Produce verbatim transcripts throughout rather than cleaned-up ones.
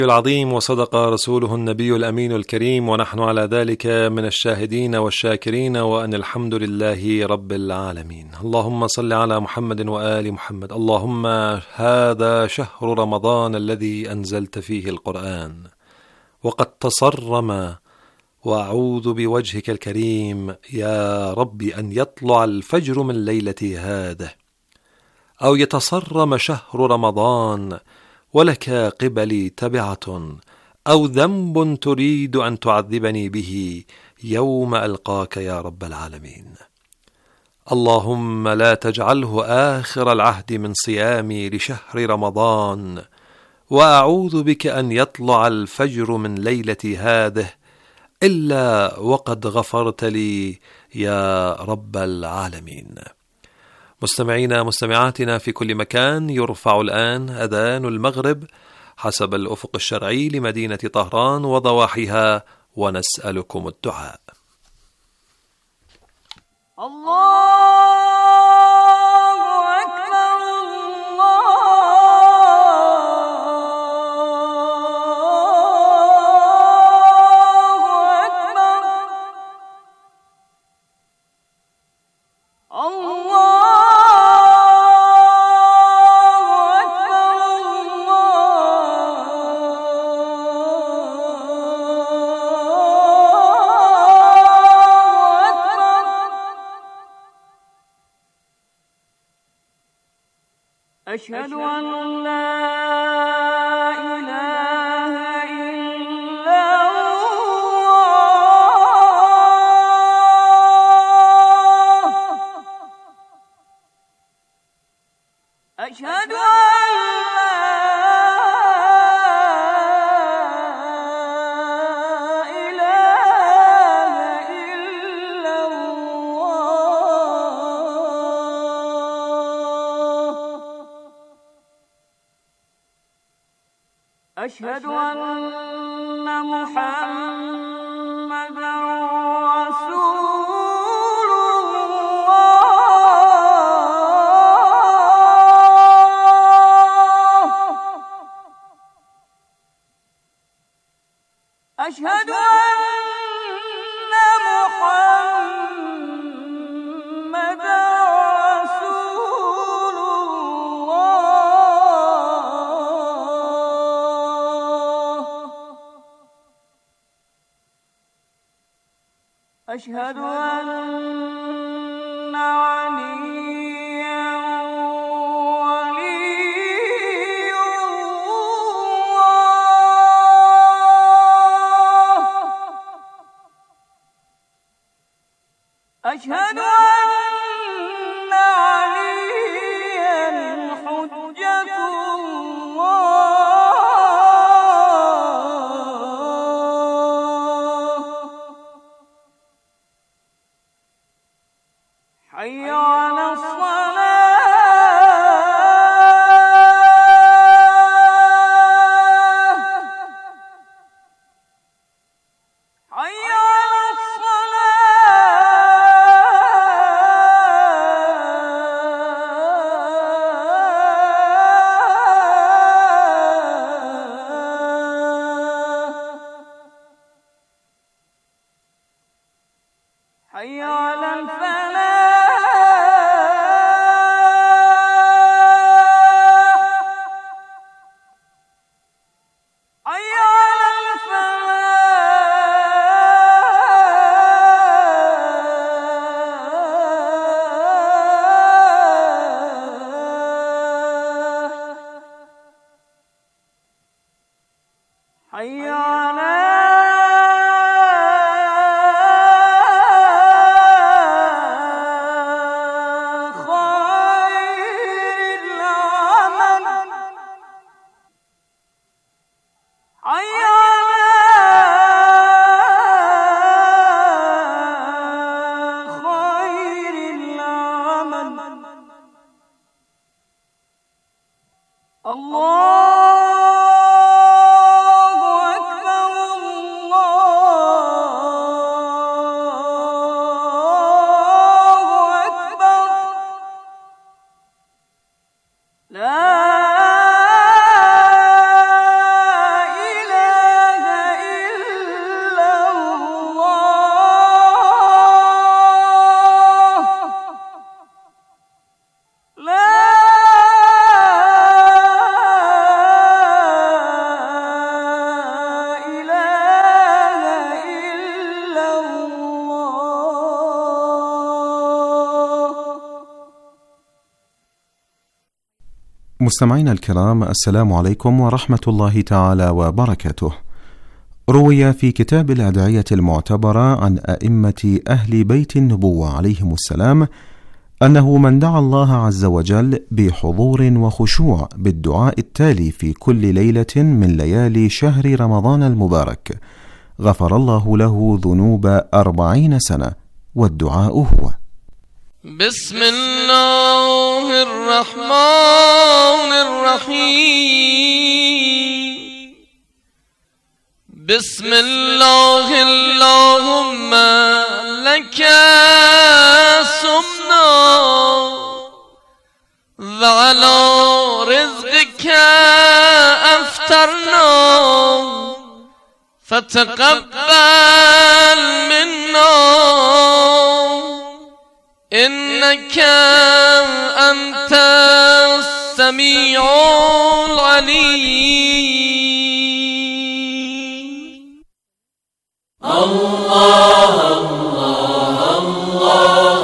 العظيم، وصدق رسوله النبي الأمين الكريم، ونحن على ذلك من الشاهدين والشاكرين، وأن الحمد لله رب العالمين. اللهم صل على محمد وآل محمد. اللهم هذا شهر رمضان الذي أنزلت فيه القرآن، وقد تصرم، وأعوذ بوجهك الكريم يا رب أن يطلع الفجر من ليلة هذه، أو يتصرم شهر رمضان ولك قبلي تبعة أو ذنب تريد أن تعذبني به يوم ألقاك يا رب العالمين. اللهم لا تجعله آخر العهد من صيامي لشهر رمضان، وأعوذ بك أن يطلع الفجر من ليلة هذه إلا وقد غفرت لي يا رب العالمين. مستمعينا مستمعاتنا في كل مكان، يرفع الآن أذان المغرب حسب الأفق الشرعي لمدينة طهران وضواحيها، ونسألكم الدعاء. الله أشهد أن لا إله إلا الله. أشهد أن أشهد أن محمدًا رسول الله. أشهد أن محمدًا رسول أشهد أن عليا ولي الله. أشهد أن عليا حجة الله. حي على الصلاة. حي على الصلاة. حي على الفلاح. حي على خير العمل. حي على خير العمل. الله لا مستمعينا الكرام، السلام عليكم ورحمة الله تعالى وبركاته. روي في كتاب الأدعية المعتبرة عن أئمة أهل بيت النبوة عليهم السلام أنه من دعا الله عز وجل بحضور وخشوع بالدعاء التالي في كل ليلة من ليالي شهر رمضان المبارك غفر الله له ذنوب أربعين سنة، والدعاء هو: بسم الله الرحمن الرحيم. بسم الله اللهم لك سمنا وعلى رزقك أفطرنا فتقبل منا إنك أنت السميع العليم. الله الله الله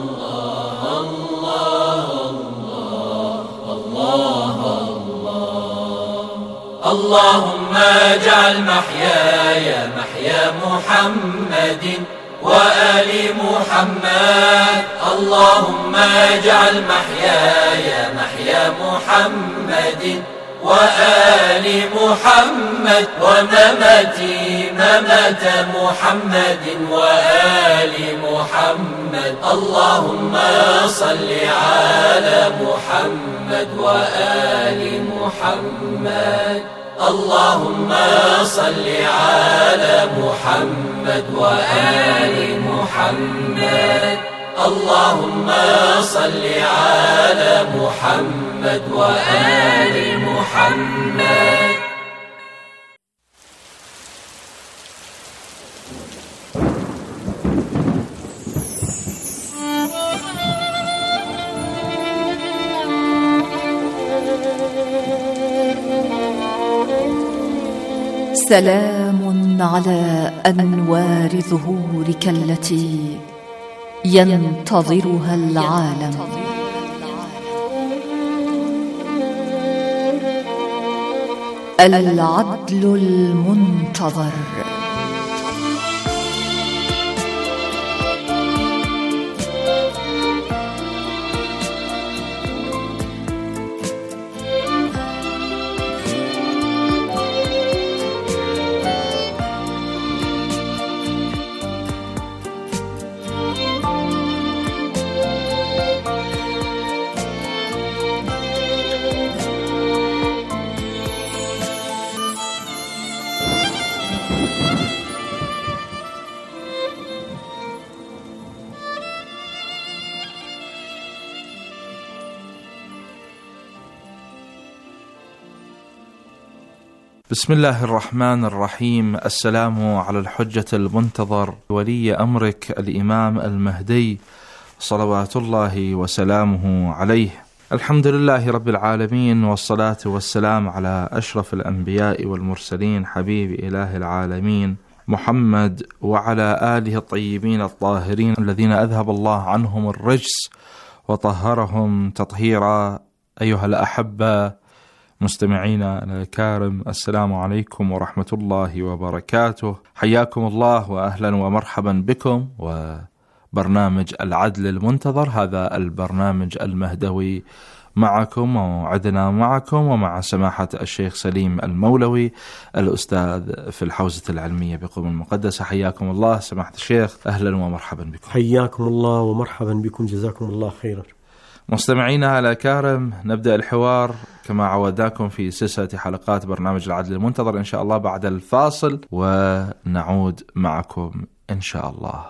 الله الله الله. اللهم اجعل محياي محيا محمد وآل محمد. اللهم اجعل محياي محيا محمد وآل محمد، ومماتي ممات محمد وآل محمد. اللهم صل على محمد وآل محمد. اللهم صل على محمد وآل محمد. اللهم صل على محمد وآل محمد. سلام على أنوار ظهورك التي ينتظرها العالم. العدل المنتظر. بسم الله الرحمن الرحيم. السلام على الحجة المنتظر ولي أمرك الإمام المهدي صلوات الله وسلامه عليه. الحمد لله رب العالمين، والصلاة والسلام على أشرف الأنبياء والمرسلين حبيب إله العالمين محمد وعلى آله الطيبين الطاهرين الذين أذهب الله عنهم الرجس وطهرهم تطهيرا. أيها الأحبة مستمعينا الكرام، السلام عليكم ورحمة الله وبركاته. حياكم الله وأهلا ومرحبا بكم وبرنامج العدل المنتظر. هذا البرنامج المهدوي معكم وموعدنا معكم ومع سماحة الشيخ سليم المولوي الأستاذ في الحوزة العلمية بقم المقدسة. حياكم الله سماحة الشيخ، أهلا ومرحبا بكم. حياكم الله ومرحبا بكم، جزاكم الله خيرا. مستمعينا الأكارم، نبدأ الحوار كما عودناكم في سلسلة حلقات برنامج العدل المنتظر إن شاء الله بعد الفاصل، ونعود معكم إن شاء الله.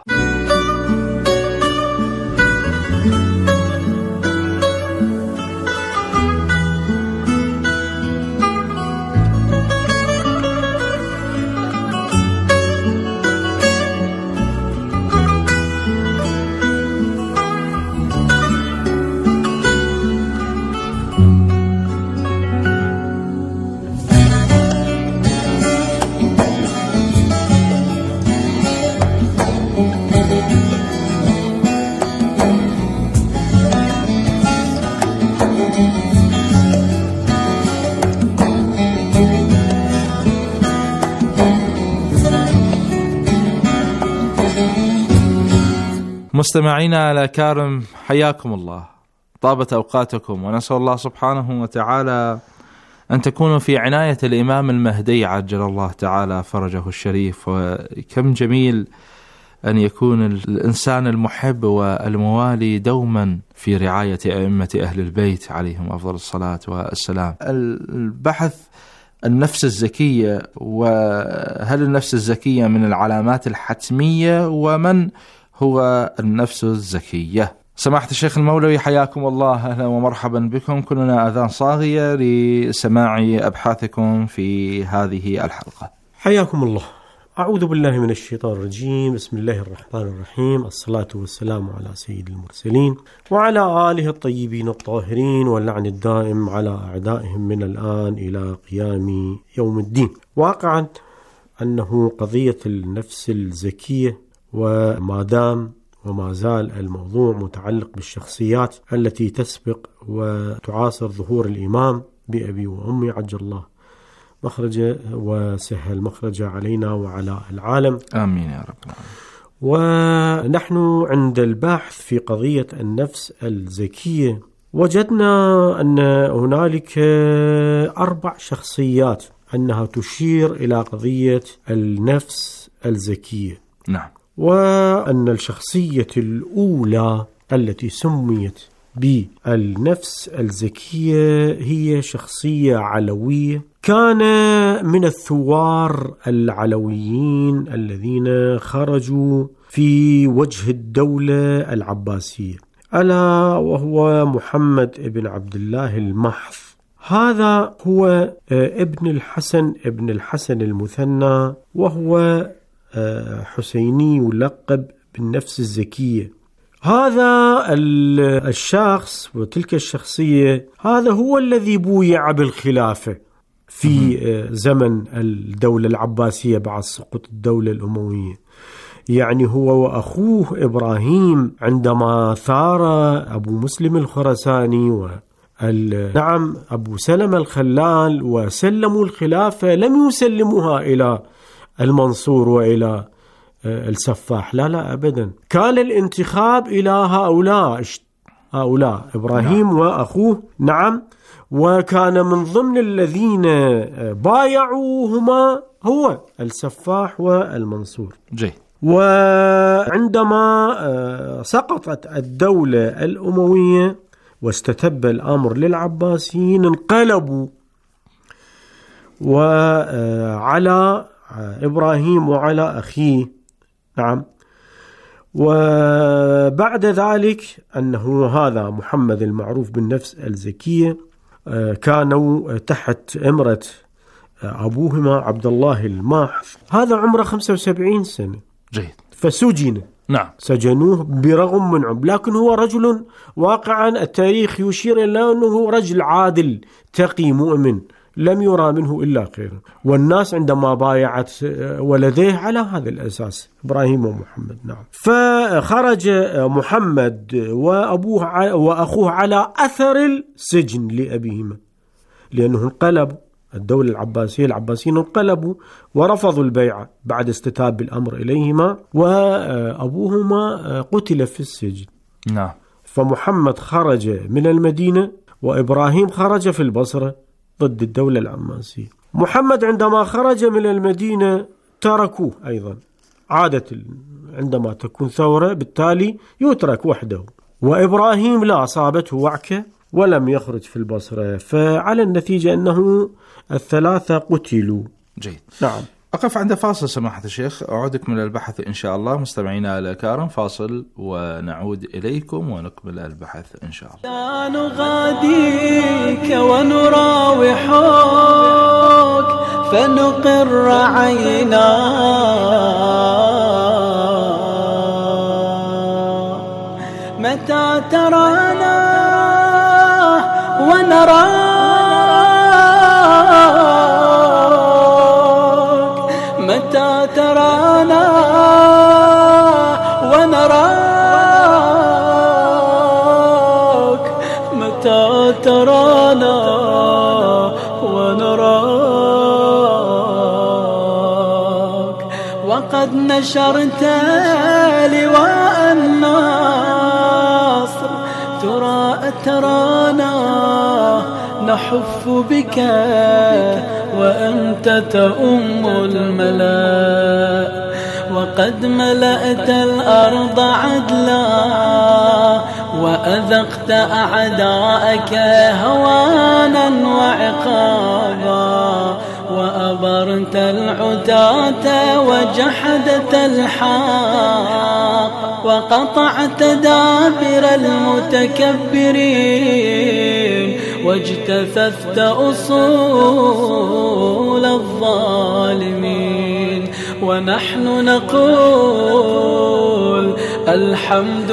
مستمعينا الأكارم، حياكم الله، طابت أوقاتكم، ونسأل الله سبحانه وتعالى أن تكونوا في عناية الإمام المهدي عجل الله تعالى فرجه الشريف. وكم جميل أن يكون الإنسان المحب والموالي دوما في رعاية أئمة أهل البيت عليهم أفضل الصلاة والسلام. البحث النفس الزكية، وهل النفس الزكية من العلامات الحتمية، ومن هو النفس الزكية؟ سماحة الشيخ المولوي حياكم الله، أهلا ومرحبا بكم، كلنا آذان صاغية لسماع أبحاثكم في هذه الحلقة. حياكم الله. أعوذ بالله من الشيطان الرجيم، بسم الله الرحمن الرحيم، الصلاة والسلام على سيد المرسلين وعلى آله الطيبين الطاهرين، واللعن الدائم على أعدائهم من الآن إلى قيام يوم الدين. واقعا أنه قضية النفس الزكية، وما دام وما زال الموضوع متعلق بالشخصيات التي تسبق وتعاصر ظهور الإمام بأبي وأمي عجل الله مخرجه وسهل مخرجه علينا وعلى العالم، آمين يا رب العالمين. ونحن عند البحث في قضية النفس الزكية وجدنا أن هنالك أربع شخصيات أنها تشير إلى قضية النفس الزكية. نعم. وأن الشخصية الأولى التي سميت بالنفس الزكية هي شخصية علوية، كان من الثوار العلويين الذين خرجوا في وجه الدولة العباسية، ألا وهو محمد بن عبد الله المحض. هذا هو ابن الحسن ابن الحسن المثنى، وهو حسيني يلقب بالنفس الزكية. هذا الشخص وتلك الشخصية هذا هو الذي بويع بالخلافة في زمن الدولة العباسية بعد سقوط الدولة الأموية. يعني هو وأخوه إبراهيم عندما ثار أبو مسلم الخراساني و نعم أبو سلمة الخلال وسلموا الخلافة، لم يسلموها إلى المنصور وإلى السفاح، لا لا أبدا، كان الانتخاب إلى هؤلاء هؤلاء إبراهيم نعم. وأخوه نعم، وكان من ضمن الذين بايعوهما هو السفاح والمنصور. جي. وعندما سقطت الدولة الأموية واستتب الأمر للعباسيين، انقلبوا وعلى إبراهيم وعلى أخيه نعم. وبعد ذلك أنه هذا محمد المعروف بالنفس الزكية كانوا تحت إمرة أبوهما عبد الله الماحض، هذا عمره خمسة وسبعين سنة. جيد. فسجن. نعم. سجنوه برغم من عمر، لكن هو رجل واقعا التاريخ يشير إلى أنه رجل عادل تقي مؤمن، لم يرى منه إلا خير، والناس عندما بايعت ولديه على هذا الأساس إبراهيم ومحمد نعم. فخرج محمد وأبوه وأخوه على أثر السجن لأبيهما، لأنه انقلبوا الدولة العباسية العباسيين انقلبوا ورفضوا البيعة بعد استتاب الأمر إليهما، وأبوهما قتل في السجن. نعم. فمحمد خرج من المدينة وإبراهيم خرج في البصرة ضد الدولة العباسية. محمد عندما خرج من المدينة تركوه أيضا، عادة عندما تكون ثورة بالتالي يترك وحده، وإبراهيم لا، أصابته وعكة ولم يخرج في البصرة، فعلى النتيجة أنه الثلاثة قتلوا. جيد. نعم. أقف عند فاصل سماحة الشيخ، أعودك من البحث إن شاء الله. مستمعينا الكرام، فاصل ونعود إليكم ونكمل البحث إن شاء الله. لا نغاديك ونراوحك فنقر عينا متى ترانا ونراك متى ترانا ونراك متى ترانا ونراك وقد نشرت لواء النصر ترى ترانا نحف بك وأنت تؤم الملاء وقد ملأت الأرض عدلا وأذقت أعداءك هوانا وعقابا وأبرت العتاة وجحدت الحق وقطعت دابر المتكبرين واجتثثت أصول الظالمين ونحن نقول الحمد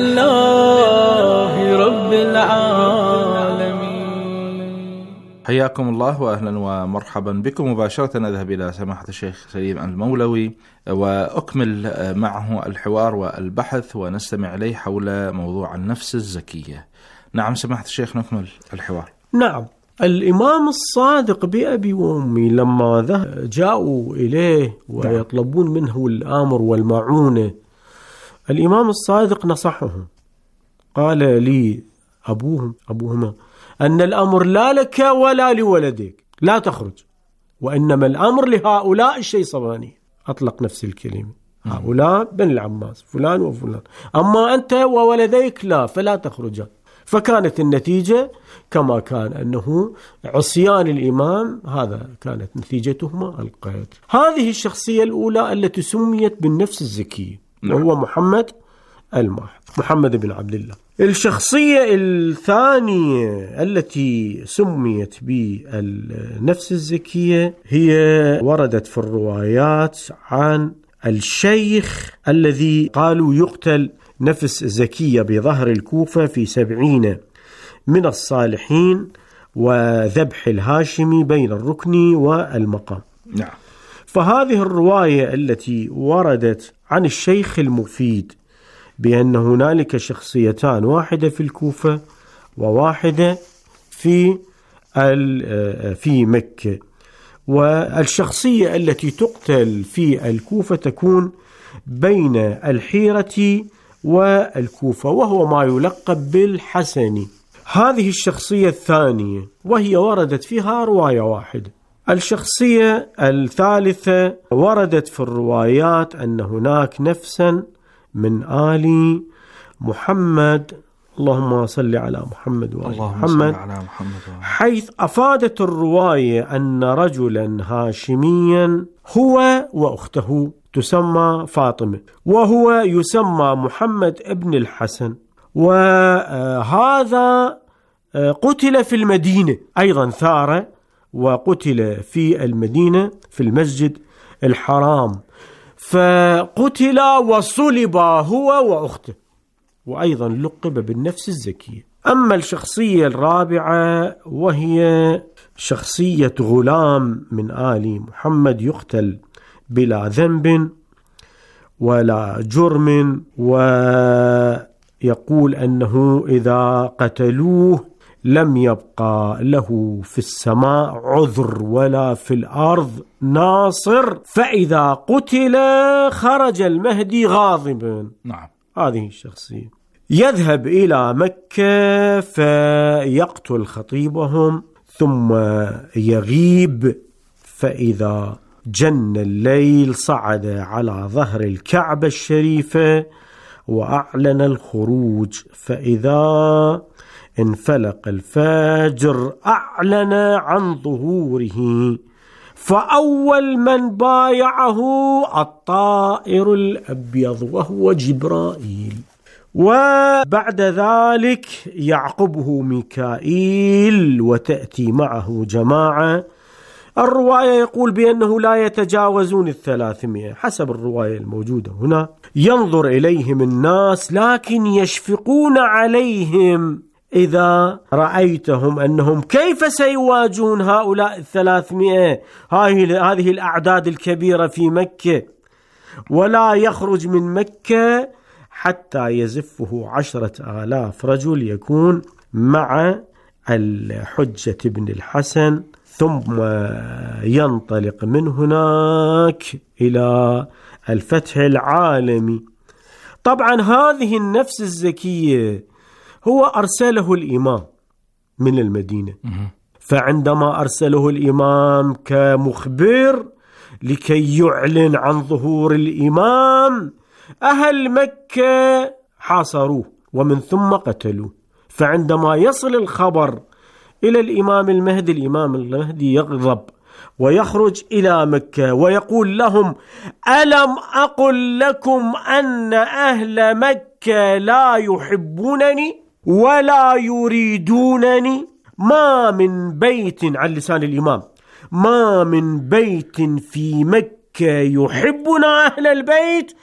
لله رب العالمين. حياكم الله وأهلا ومرحبا بكم. مباشرة نذهب إلى سماحة الشيخ سليم المولوي وأكمل معه الحوار والبحث ونستمع إليه حول موضوع النفس الزكية. نعم سماحة الشيخ نكمل الحوار. نعم، الإمام الصادق بأبي وأمي لما جاءوا إليه ويطلبون منه الأمر والمعونة، الإمام الصادق نصحهم، قال لي أبوهم أبوهما أن الأمر لا لك ولا لولدك، لا تخرج، وإنما الأمر لهؤلاء الشيصباني، أطلق نفس الكلمة، هؤلاء بن العماس فلان وفلان، أما أنت وولديك لا، فلا تخرجا. فكانت النتيجة كما كان، أنه عصيان الإمام هذا كانت نتيجتهما القتل. هذه الشخصية الأولى التي سميت بالنفس الزكية وهو محمد الماحي، محمد بن عبد الله. الشخصية الثانية التي سميت بالنفس الزكية هي وردت في الروايات عن الشيخ الذي قالوا يقتل نفس زكية بظهر الكوفة في سبعين من الصالحين وذبح الهاشمي بين الركن والمقام. نعم. فهذه الرواية التي وردت عن الشيخ المفيد بأن هنالك شخصيتان، واحدة في الكوفة وواحدة في في مكة، والشخصية التي تقتل في الكوفة تكون بين الحيرة والكوفة وهو ما يلقب بالحسني. هذه الشخصية الثانية وهي وردت فيها رواية واحدة. الشخصية الثالثة وردت في الروايات أن هناك نفسا من آل محمد، اللهم صل على محمد وآل محمد، حيث أفادت الرواية أن رجلا هاشميا هو وأخته تسمى فاطمة، وهو يسمى محمد ابن الحسن، وهذا قتل في المدينة أيضا، ثار وقتل في المدينة في المسجد الحرام، فقتل وصلب هو وأخته، وأيضا لقب بالنفس الزكية. أما الشخصية الرابعة وهي شخصية غلام من آل محمد يقتل بلا ذنب ولا جرم، ويقول أنه إذا قتلوه لم يبقى له في السماء عذر ولا في الأرض ناصر، فإذا قتل خرج المهدي غاضبا. نعم. هذه الشخصية يذهب إلى مكة فيقتل خطيبهم ثم يغيب، فإذا جن الليل صعد على ظهر الكعبة الشريفة وأعلن الخروج، فإذا انفلق الفجر أعلن عن ظهوره، فأول من بايعه الطائر الأبيض وهو جبرائيل، وبعد ذلك يعقبه ميكائيل وتأتي معه جماعة. الرواية يقول بأنه لا يتجاوزون الثلاثمائة حسب الرواية الموجودة هنا. ينظر إليهم الناس لكن يشفقون عليهم إذا رأيتهم أنهم كيف سيواجهون هؤلاء الثلاثمائة، هذه الأعداد الكبيرة في مكة، ولا يخرج من مكة حتى يزفه عشرة آلاف رجل يكون مع الحجة بن الحسن ثم ينطلق من هناك إلى الفتح العالمي. طبعا هذه النفس الزكية هو أرسله الإمام من المدينة، فعندما أرسله الإمام كمخبر لكي يعلن عن ظهور الإمام، أهل مكة حاصروه ومن ثم قتلوه. فعندما يصل الخبر إلى الإمام المهدي، الإمام المهدي يغضب ويخرج إلى مكة ويقول لهم: ألم أقل لكم أن أهل مكة لا يحبونني ولا يريدونني؟ ما من بيت، على لسان الإمام، ما من بيت في مكة يحبنا أهل البيت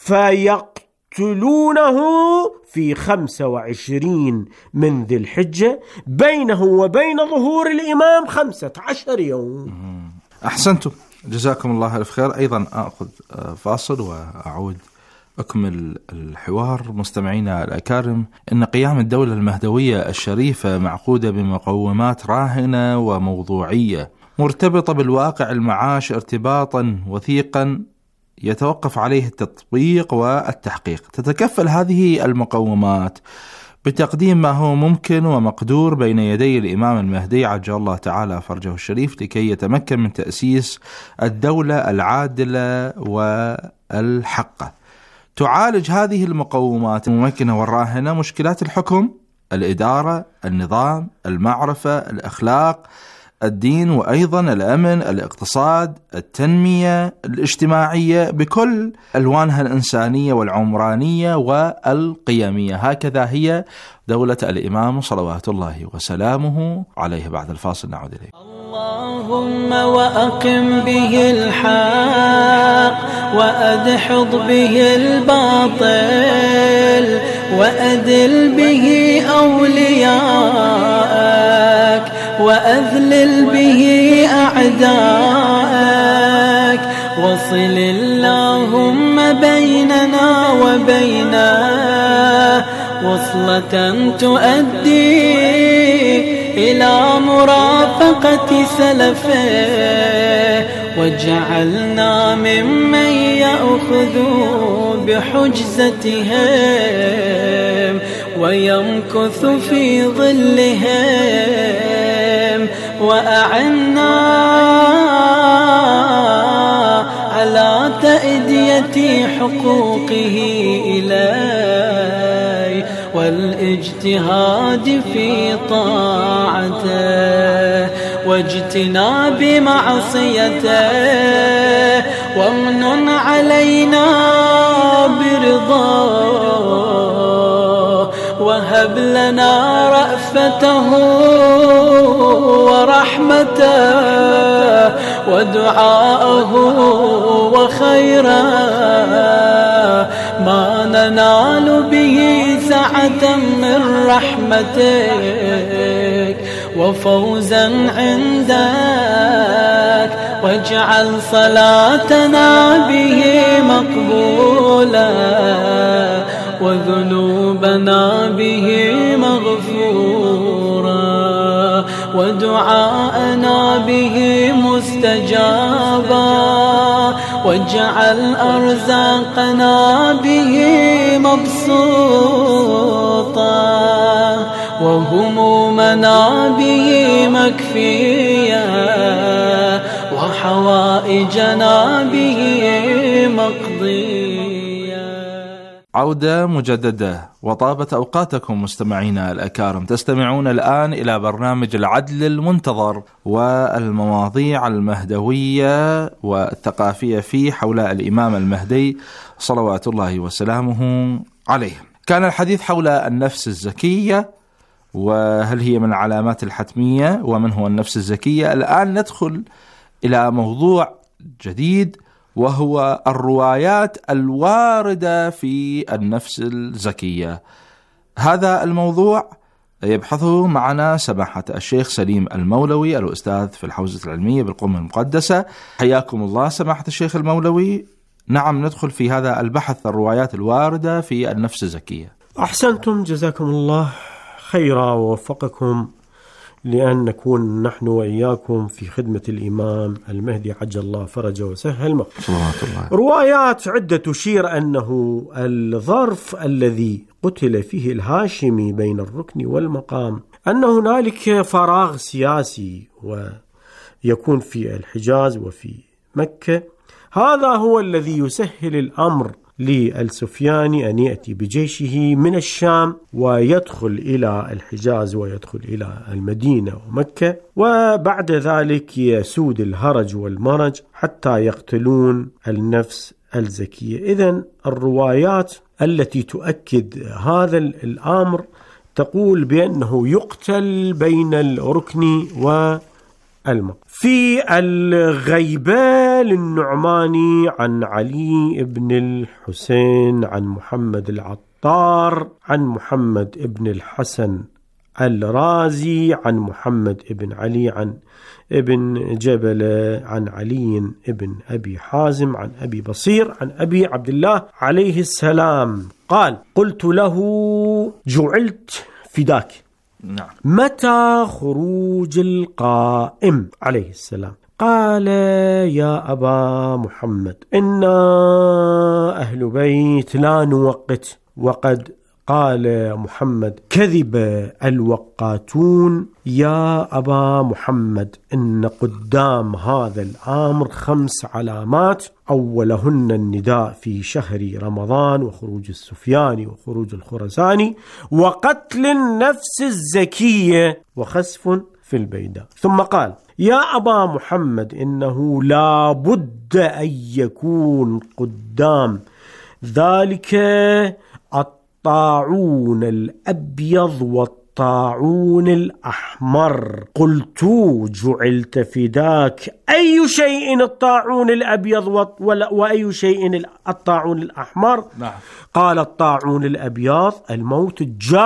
فيقتلونه في خمسة وعشرين من ذي الحجة، بينه وبين ظهور الإمام خمسة عشر يوم. أحسنتم، جزاكم الله ألف خير. أيضا أخذ فاصل وأعود أكمل الحوار. مستمعينا الأكارم، إن قيام الدولة المهدوية الشريفة معقودة بمقومات راهنة وموضوعية مرتبطة بالواقع المعاش ارتباطا وثيقا يتوقف عليه التطبيق والتحقيق. تتكفل هذه المقومات بتقديم ما هو ممكن ومقدور بين يدي الإمام المهدي عجل الله تعالى فرجه الشريف لكي يتمكن من تأسيس الدولة العادلة والحقة. تعالج هذه المقومات الممكنة والراهنة مشكلات الحكم، الإدارة، النظام، المعرفة، الأخلاق، الدين، وأيضا الأمن، الاقتصاد، التنمية الاجتماعية بكل ألوانها الإنسانية والعمرانية والقيمية. هكذا هي دولة الإمام صلوات الله وسلامه عليه. بعد الفاصل نعود إليه. اللهم وأقم به الحق وأدحض به الباطل وأذل به أولياءك وأذلل به أعداءك وصل اللهم بيننا وبينه وصلة تؤدي إلى مرافقة سلفه وجعلنا ممن يأخذ بحجزتهم ويمكث في ظلهم وأعنا على تأدية حقوقه إليه والاجتهاد في طاعته واجتناب معصيته وامنن علينا برضاه وهب لنا رأفته ورحمته ودعاءه وخيرا ما ننال به سعة من رحمتك وفوزا عندك واجعل صلاتنا به مقبولا وذنوبنا به مغفورا ودعاءنا به مستجابا واجعل أرزاقنا به مبسوطا وهمومنا به مكفيا وحوائجنا به مقضيا. عودة مجددة وطابت أوقاتكم مستمعينا الأكارم. تستمعون الآن إلى برنامج العدل المنتظر والمواضيع المهدوية والثقافية فيه حول الإمام المهدي صلوات الله وسلامه عليه. كان الحديث حول النفس الزكية وهل هي من العلامات الحتمية ومن هو النفس الزكية. الآن ندخل إلى موضوع جديد وهو الروايات الواردة في النفس الزكية. هذا الموضوع يبحثه معنا سماحة الشيخ سليم المولوي الأستاذ في الحوزة العلمية بالقم المقدسة. حياكم الله سماحة الشيخ المولوي. نعم، ندخل في هذا البحث الروايات الواردة في النفس الزكية. أحسنتم، جزاكم الله خيرا ووفقكم لأن نكون نحن وإياكم في خدمة الإمام المهدي عجل الله فرجه وسهل مقامه. روايات عدة تشير أنه الظرف الذي قتل فيه الهاشمي بين الركن والمقام أن هنالك فراغ سياسي ويكون في الحجاز وفي مكة، هذا هو الذي يسهل الأمر للسفياني أن يأتي بجيشه من الشام ويدخل إلى الحجاز ويدخل إلى المدينة ومكة، وبعد ذلك يسود الهرج والمرج حتى يقتلون النفس الزكية. إذن الروايات التي تؤكد هذا الأمر تقول بأنه يقتل بين الركن والمقام. في الغيبة للنعماني عن علي بن الحسين عن محمد العطار عن محمد بن الحسن الرازي عن محمد بن علي عن ابن جبل عن علي بن أبي حازم عن أبي بصير عن أبي عبد الله عليه السلام قال: قلت له: جعلت فداك، نعم. متى خروج القائم عليه السلام؟ قال: يا أبا محمد، إنا أهل بيت لا نوقت، وقد قال محمد: كذب الوقاتون. يا أبا محمد، إن قدام هذا الأمر خمس علامات، أولهن النداء في شهر رمضان وخروج السفياني وخروج الخرساني وقتل النفس الزكية وخسف في البيداء. ثم قال: يا أبا محمد، إنه لا بد أن يكون قدام ذلك الطاعون الأبيض والطاعون الأحمر. قلت: جعلت فداك، أي شيء الطاعون الأبيض وأي شيء الطاعون الأحمر؟ نعم. قال: الطاعون الأبيض الموت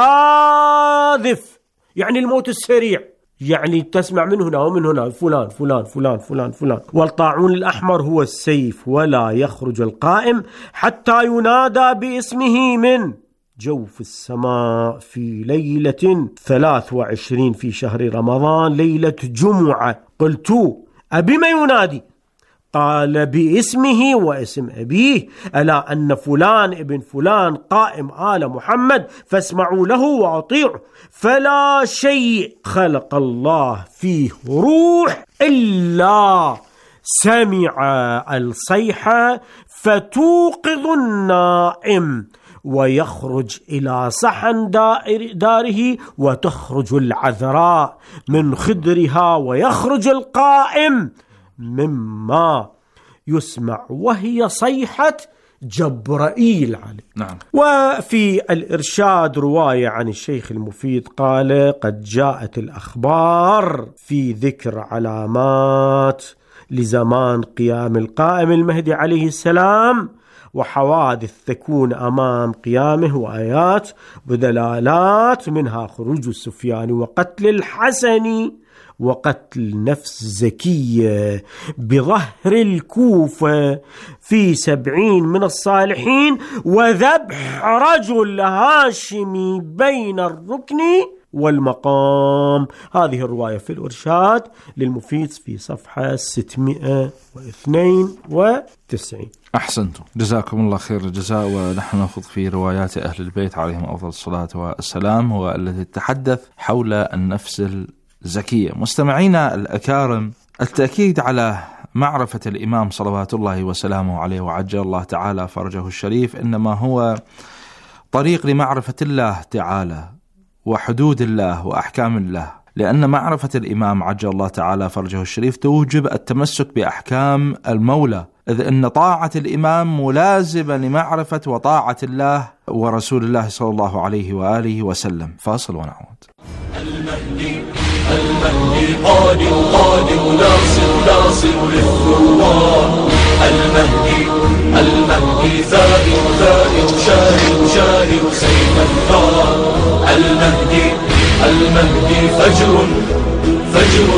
الجاذف، يعني الموت السريع، يعني تسمع من هنا ومن هنا فلان فلان فلان فلان فلان. والطاعون الأحمر هو السيف، ولا يخرج القائم حتى ينادى باسمه من جوف السماء في ليلة ثلاث وعشرين في شهر رمضان، ليلة جمعة. قلت: أبما ينادي؟ قال: باسمه واسم أبيه، ألا أن فلان ابن فلان قائم آل محمد فاسمعوا له وأطيعوا، فلا شيء خلق الله فيه روح إلا سمع الصيحة فتوقظ النائم ويخرج إلى صحن داره وتخرج العذراء من خدرها ويخرج القائم مما يسمع، وهي صيحة جبرائيل عليه. نعم. وفي الإرشاد رواية عن الشيخ المفيد قال: قد جاءت الأخبار في ذكر علامات لزمان قيام القائم المهدي عليه السلام وحوادث تكون أمام قيامه، وآيات ودلالات، منها خروج السفياني وقتل الحسن وقتل نفس زكية بظهر الكوفة في سبعين من الصالحين، وذبح رجل هاشمي بين الركن والمقام. هذه الرواية في الإرشاد للمفيد في صفحة ستمائة واثنين وتسعين. أحسنتم، جزاكم الله خير الجزاء. ونحن نأخذ في روايات أهل البيت عليهم أفضل الصلاة والسلام، هو الذي تتحدث حول النفس الزكية. مستمعينا الأكارم، التأكيد على معرفة الإمام صلوات الله وسلامه عليه وعجل الله تعالى فرجه الشريف إنما هو طريق لمعرفة الله تعالى وحدود الله وأحكام الله، لأن معرفة الإمام عجل الله تعالى فرجه الشريف توجب التمسك بأحكام المولى، إذ أن طاعة الإمام ملازمة لمعرفة وطاعة الله ورسول الله صلى الله عليه وآله وسلم. فاصل ونعود. المهدي المهدي قادم قادم ناصر ناصر للثوار، المهدي المهدي ثائر ثائر شاهر شاهر سيف الثار، المهدي المهدي فجر فجر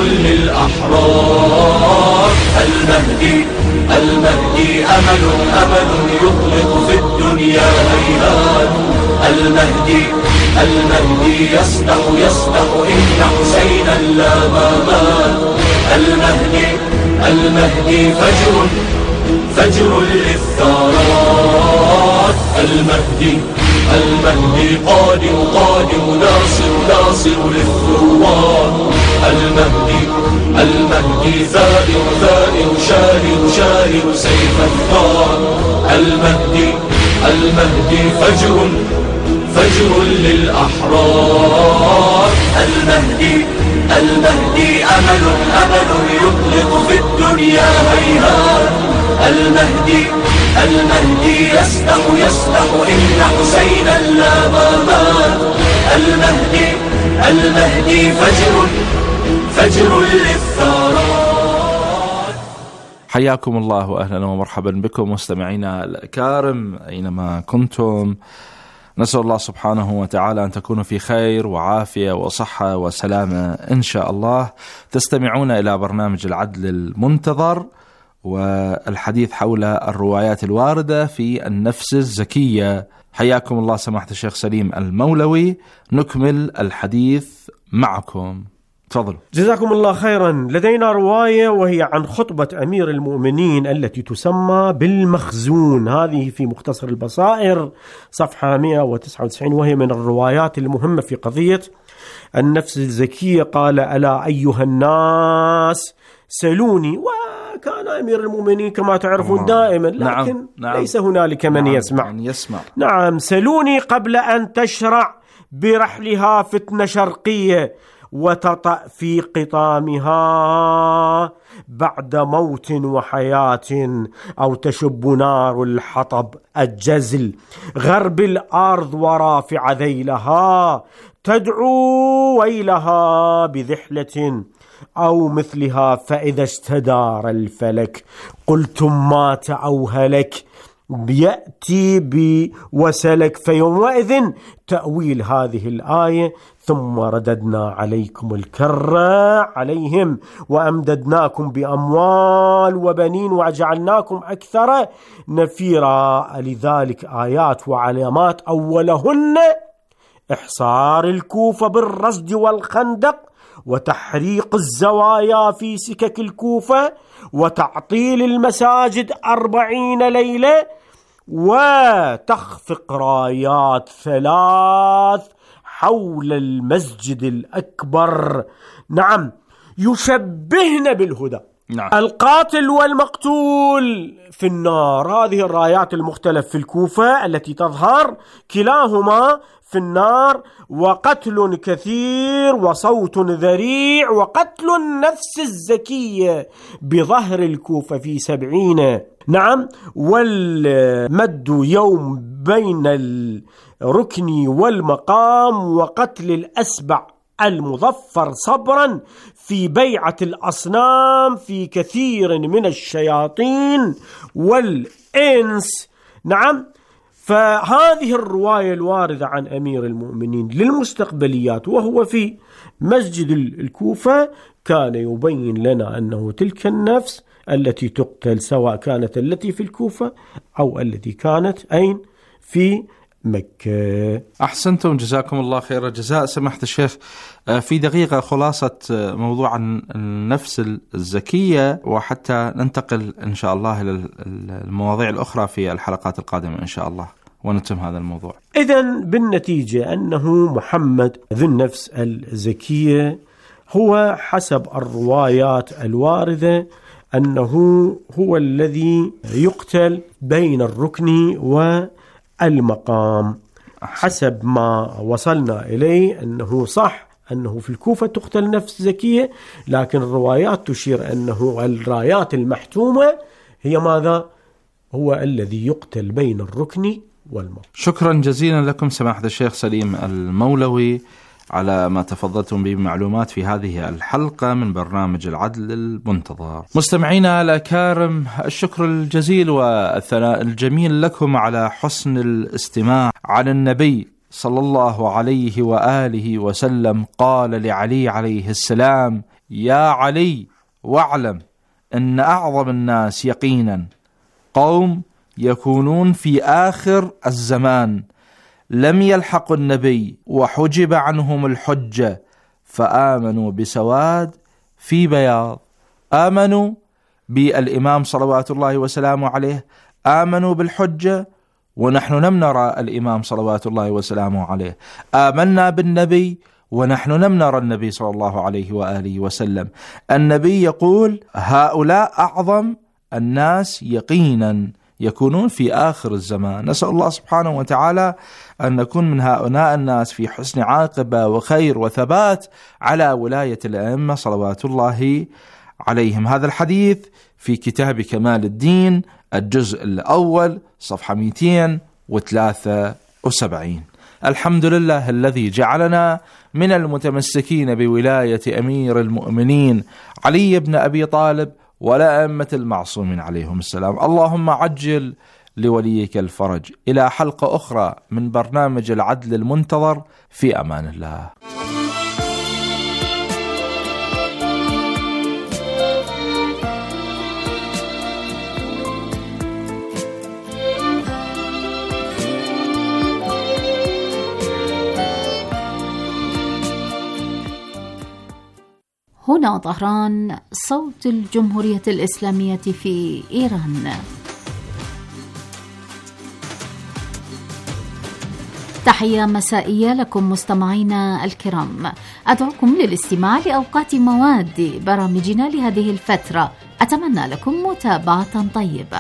للأحرار، المهدي المهدي أمل أمل يطلق في الدنيا هيهات، المهدي المهدي يصدح يصدح إن حسينا لا ماما. المهدي المهدي فجر فجر للثارات. المهدي المهدي قادم قادم ناصر ناصر للثوار. المهدي المهدي ثائر ثائر شاهر شاهر سيف الثار. المهدي المهدي فجر فجر للأحرار. المهدي المهدي أمل أمل يطلق في الدنيا هيهات. المهدي المهدي يصدح يصدح إن حسينا لا ماما. المهدي المهدي فجر فجر للثارات. حياكم الله وأهلا ومرحبا بكم مستمعينا الأكارم أينما كنتم. نسأل الله سبحانه وتعالى أن تكونوا في خير وعافية وصحة وسلامة إن شاء الله. تستمعون إلى برنامج العدل المنتظر والحديث حول الروايات الواردة في النفس الزكية. حياكم الله سماحة الشيخ سليم المولوي، نكمل الحديث معكم. تفضلوا. جزاكم الله خيرا. لدينا رواية وهي عن خطبة أمير المؤمنين التي تسمى بالمخزون. هذه في مختصر البصائر صفحة مئة وتسعة وتسعين، وهي من الروايات المهمة في قضية النفس الزكية. قال: ألا أيها الناس سلوني. وكان أمير المؤمنين كما تعرفون دائما، لكن نعم. نعم. ليس هنالك من نعم. يسمع. من يسمع. نعم. سلوني قبل أن تشرع برحلها فتنة شرقية وتطأ في قطامها بعد موت وحياة، أو تشب نار الحطب الجزل غرب الأرض ورافع ذيلها، تدعو ويلها بذحلة أو مثلها، فإذا استدار الفلك قلتم مات أو هلك بيأتي بوسلك. فيومئذ تأويل هذه الآية: ثم رددنا عليكم الكرة عليهم وأمددناكم بأموال وبنين وجعلناكم أكثر نفيرا. لذلك آيات وعلامات، أولهن إحصار الكوفة بالرصد والخندق وتحريق الزوايا في سكك الكوفة وتعطيل المساجد أربعين ليلة وتخفق رايات ثلاث حول المسجد الأكبر. نعم، يشبهن بالهدى. نعم. القاتل والمقتول في النار. هذه الرايات المختلف في الكوفة التي تظهر كلاهما في النار، وقتل كثير وصوت ذريع وقتل النفس الزكية بظهر الكوفة في سبعين. نعم. والمد يوم بين الركن والمقام، وقتل الأسبع المظفر صبرا في بيعة الأصنام في كثير من الشياطين والإنس. نعم. فهذه الرواية الواردة عن أمير المؤمنين للمستقبليات وهو في مسجد الكوفة كان يبين لنا أنه تلك النفس التي تقتل، سواء كانت التي في الكوفة أو التي كانت أين في مكة. أحسنتم، جزاكم الله خير الجزاء سماحة الشيخ. في دقيقة خلاصة موضوع النفس الزكية، وحتى ننتقل إن شاء الله إلى المواضيع الأخرى في الحلقات القادمة إن شاء الله ونتم هذا الموضوع. إذن بالنتيجة أنه محمد ذو النفس الزكية هو حسب الروايات الواردة أنه هو الذي يقتل بين الركن والمقام. حسب ما وصلنا إليه أنه صح أنه في الكوفة تقتل نفس زكية، لكن الروايات تشير أنه الرايات المحتومة هي ماذا؟ هو الذي يقتل بين الركن والمقام. شكرا جزيلا لكم سماحة الشيخ سليم المولوي على ما تفضلتم به معلومات في هذه الحلقة من برنامج العدل المنتظر. مستمعينا الأكارم، الشكر الجزيل والثناء الجميل لكم على حسن الاستماع. عن النبي صلى الله عليه وآله وسلم قال لعلي عليه السلام: يا علي، واعلم أن أعظم الناس يقينا قوم يكونون في آخر الزمان لم يلحقوا النبي وحجب عنهم الحجة فآمنوا بسواد في بياض. آمنوا بالإمام صلوات الله وسلامه عليه، آمنوا بالحجة ونحن لم نرى الإمام صلوات الله وسلامه عليه، آمنا بالنبي ونحن لم نرى النبي صلى الله عليه وآله وسلم. النبي يقول هؤلاء أعظم الناس يقينا يكونون في آخر الزمان. نسأل الله سبحانه وتعالى أن نكون من هؤلاء الناس في حسن عاقبة وخير وثبات على ولاية الأئمة صلوات الله عليهم. هذا الحديث في كتاب كمال الدين الجزء الأول صفحة مئتين وثلاثة وسبعين. الحمد لله الذي جعلنا من المتمسكين بولاية أمير المؤمنين علي بن أبي طالب والأئمة المعصومين عليهم السلام. اللهم عجل لوليك الفرج. إلى حلقة أخرى من برنامج العدل المنتظر، في أمان الله. هنا طهران، صوت الجمهورية الإسلامية في إيران. تحية مسائية لكم مستمعينا الكرام، أدعوكم للاستماع لأوقات مواد برامجنا لهذه الفترة. أتمنى لكم متابعة طيبة.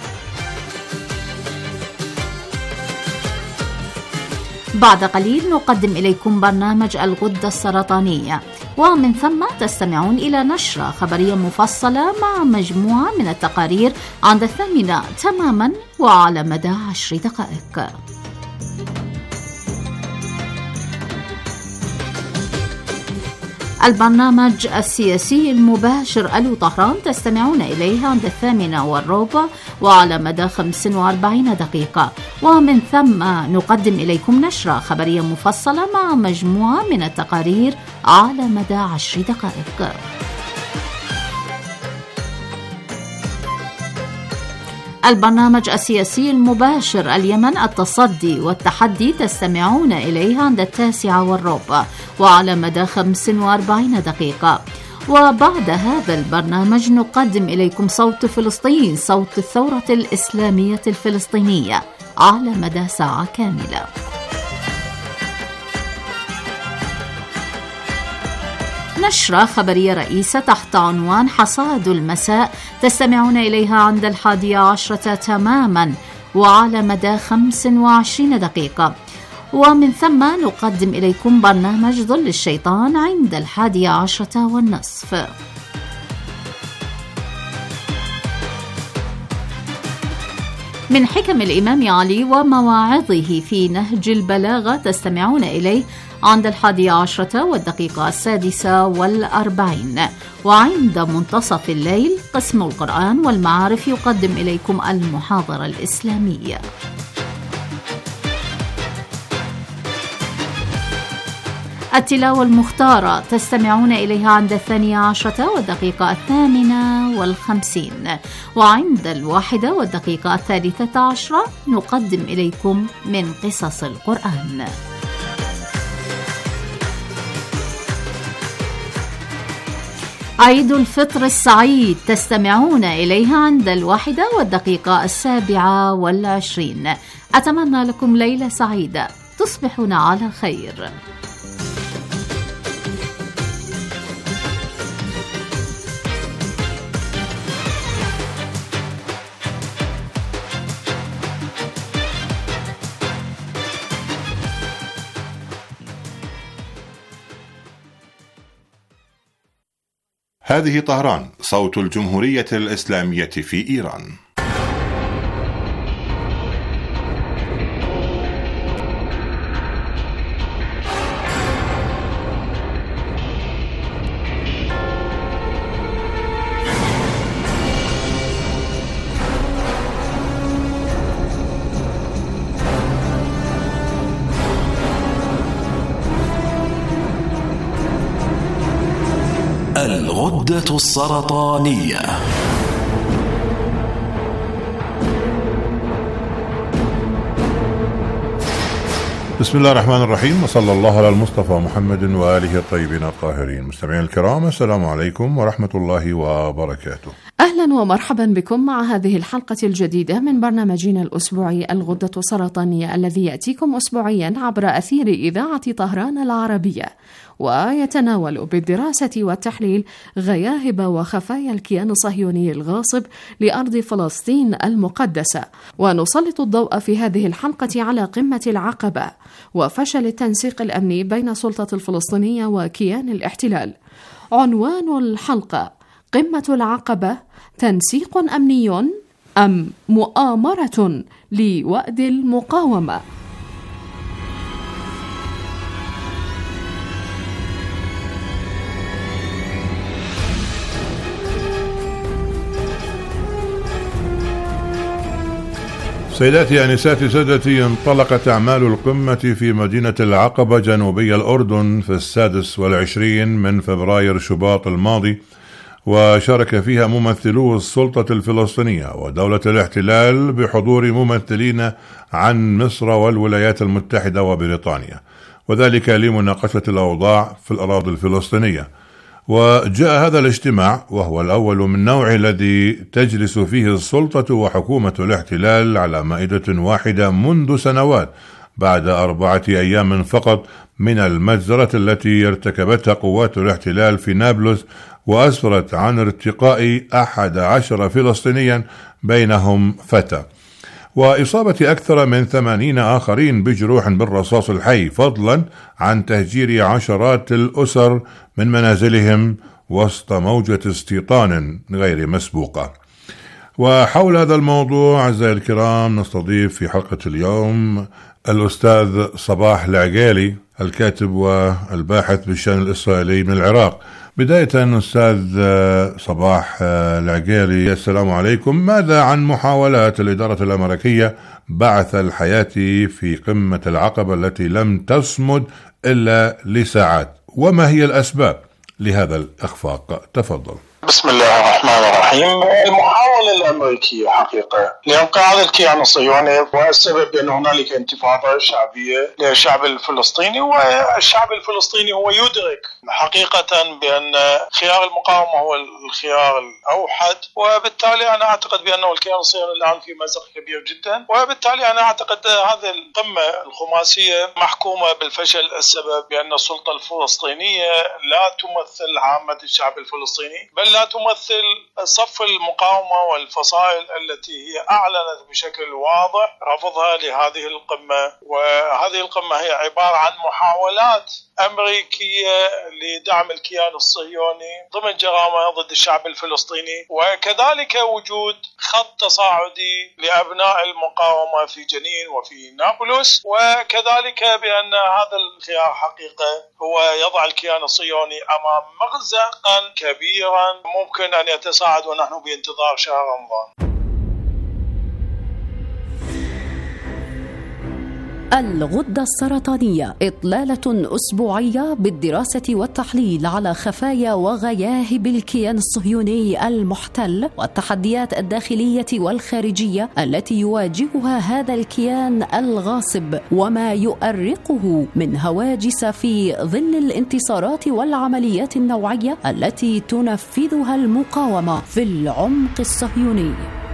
بعد قليل نقدم إليكم برنامج الغدة السرطانية، ومن ثم تستمعون إلى نشرة خبرية مفصلة مع مجموعة من التقارير عند الثامنة تماما وعلى مدى عشر دقائق. البرنامج السياسي المباشر ألو طهران تستمعون إليه عند الثامنة والربع وعلى مدى خمس وأربعين دقيقة، ومن ثم نقدم إليكم نشرة خبرية مفصلة مع مجموعة من التقارير على مدى عشر دقائق. البرنامج السياسي المباشر اليمن التصدي والتحدي تستمعون إليه عند التاسعة والربع وعلى مدى خمس وأربعين دقيقة. وبعد هذا البرنامج نقدم إليكم صوت فلسطين، صوت الثورة الإسلامية الفلسطينية على مدى ساعة كاملة. نشرة خبرية رئيسة تحت عنوان حصاد المساء تستمعون إليها عند الحادية عشرة تماما وعلى مدى خمس وعشرين دقيقة، ومن ثم نقدم إليكم برنامج ظل الشيطان عند الحادية عشرة والنصف. من حكم الإمام علي ومواعظه في نهج البلاغة تستمعون إليه عند الحادية عشرة والدقيقة السادسة والأربعين، وعند منتصف الليل قسم القرآن والمعارف يقدم إليكم المحاضرة الإسلامية. التلاوة المختارة تستمعون إليها عند الثانية عشرة والدقيقة الثامنة والخمسين، وعند الواحدة والدقيقة الثالثة عشرة نقدم إليكم من قصص القرآن. عيد الفطر السعيد تستمعون إليها عند الواحدة والدقيقة السابعة والعشرين. أتمنى لكم ليلة سعيدة، تصبحون على خير. هذه طهران، صوت الجمهورية الإسلامية في إيران. الغدة السرطانية. بسم الله الرحمن الرحيم، وصلى الله على المصطفى محمد وآله الطيبين الطاهرين. مستمعين الكرام، السلام عليكم ورحمة الله وبركاته. أهلا ومرحبا بكم مع هذه الحلقة الجديدة من برنامجنا الأسبوعي الغدة السرطانية، الذي يأتيكم أسبوعيا عبر أثير إذاعة طهران العربية، ويتناول بالدراسة والتحليل غياهب وخفايا الكيان الصهيوني الغاصب لأرض فلسطين المقدسة. ونسلط الضوء في هذه الحلقة على قمة العقبة وفشل التنسيق الأمني بين السلطة الفلسطينية وكيان الاحتلال. عنوان الحلقة: قمة العقبة، تنسيق أمني أم مؤامرة لوأد المقاومة؟ سيداتي أنساتي سادتي، انطلقت أعمال القمة في مدينة العقبة جنوبي الأردن في السادس والعشرين من فبراير شباط الماضي، وشارك فيها ممثلو السلطة الفلسطينية ودولة الاحتلال بحضور ممثلين عن مصر والولايات المتحدة وبريطانيا، وذلك لمناقشة الأوضاع في الأراضي الفلسطينية. وجاء هذا الاجتماع وهو الأول من نوعه الذي تجلس فيه السلطة وحكومة الاحتلال على مائدة واحدة منذ سنوات، بعد أربعة أيام فقط من المجزرة التي ارتكبتها قوات الاحتلال في نابلس، وأسفرت عن ارتقاء أحد عشر فلسطينيا بينهم فتى، وإصابة أكثر من ثمانين آخرين بجروح بالرصاص الحي، فضلا عن تهجير عشرات الأسر من منازلهم وسط موجة استيطان غير مسبوقة. وحول هذا الموضوع أعزائي الكرام نستضيف في حلقة اليوم الأستاذ صباح العقيلي، الكاتب والباحث بالشأن الإسرائيلي من العراق. بداية أستاذ صباح العقيلي، السلام عليكم. ماذا عن محاولات الإدارة الأمريكية بعث الحياة في قمة العقبة التي لم تصمد إلا لساعات، وما هي الأسباب لهذا الإخفاق؟ تفضل. بسم الله الرحمن الرحيم. المحاولة الأمريكية حقيقة لإنقاذ الكيان الصهيوني، والسبب بأن هنالك انتفاضة شعبية للشعب الفلسطيني، والشعب الفلسطيني هو يدرك حقيقة بأن خيار المقاومة هو الخيار الأوحد، وبالتالي أنا أعتقد بأنه الكيان الصهيوني الآن في مأزق كبير جدا، وبالتالي أنا أعتقد هذه القمة الخماسية محكومة بالفشل. السبب بأن السلطة الفلسطينية لا تمثل عامة الشعب الفلسطيني، بل لا تمثل صف المقاومة والفصائل التي هي أعلنت بشكل واضح رفضها لهذه القمة. وهذه القمة هي عبارة عن محاولات أمريكية لدعم الكيان الصهيوني ضمن جرائمه ضد الشعب الفلسطيني، وكذلك وجود خط تصاعدي لأبناء المقاومة في جنين وفي نابلس، وكذلك بأن هذا الخيار حقيقة هو يضع الكيان الصهيوني أمام مأزقا كبيرا ممكن أن يتصاعد، ونحن بانتظار شهر رمضان. الغدة السرطانية، إطلالة أسبوعية بالدراسة والتحليل على خفايا وغياهب الكيان الصهيوني المحتل والتحديات الداخلية والخارجية التي يواجهها هذا الكيان الغاصب، وما يؤرقه من هواجس في ظل الانتصارات والعمليات النوعية التي تنفذها المقاومة في العمق الصهيوني.